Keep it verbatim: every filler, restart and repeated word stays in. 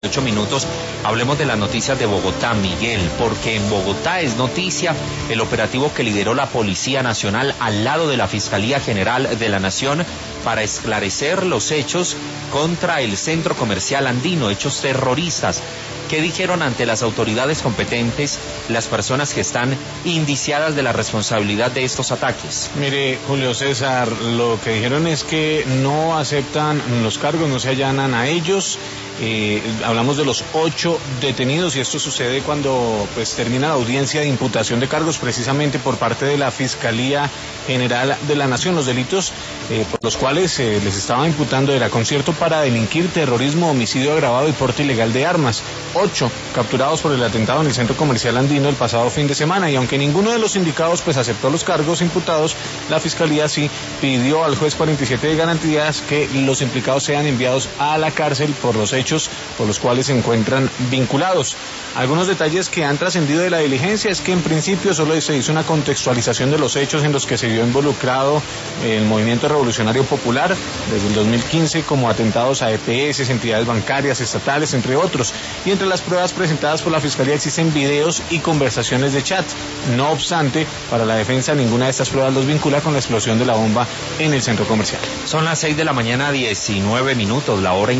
dieciocho minutos, hablemos de las noticias de Bogotá, Miguel, porque en Bogotá es noticia el operativo que lideró la Policía Nacional al lado de la Fiscalía General de la Nación para esclarecer los hechos contra el Centro Comercial Andino, hechos terroristas. ¿Qué dijeron ante las autoridades competentes las personas que están indiciadas de la responsabilidad de estos ataques? Mire, Julio César, lo que dijeron es que no aceptan los cargos, no se allanan a ellos. Eh, hablamos de los ocho detenidos y esto sucede cuando pues termina la audiencia de imputación de cargos precisamente por parte de la Fiscalía General de la Nación. Los delitos eh, por los cuales eh, les estaba imputando era concierto para delinquir, terrorismo, homicidio agravado y porte ilegal de armas. Ocho capturados por el atentado en el Centro Comercial Andino el pasado fin de semana, y aunque ninguno de los indicados pues aceptó los cargos imputados, la Fiscalía sí pidió al juez cuarenta y siete de garantías que los implicados sean enviados a la cárcel por los hechos por los cuales se encuentran vinculados. Algunos detalles que han trascendido de la diligencia es que en principio solo se hizo una contextualización de los hechos en los que se vio involucrado el Movimiento Revolucionario Popular desde el dos mil quince, como atentados a E P S, entidades bancarias, estatales, entre otros. Y entre las pruebas presentadas por la Fiscalía existen videos y conversaciones de chat. No obstante, para la defensa ninguna de estas pruebas los vincula con la explosión de la bomba en el centro comercial. Son las seis de la mañana, diecinueve minutos, la hora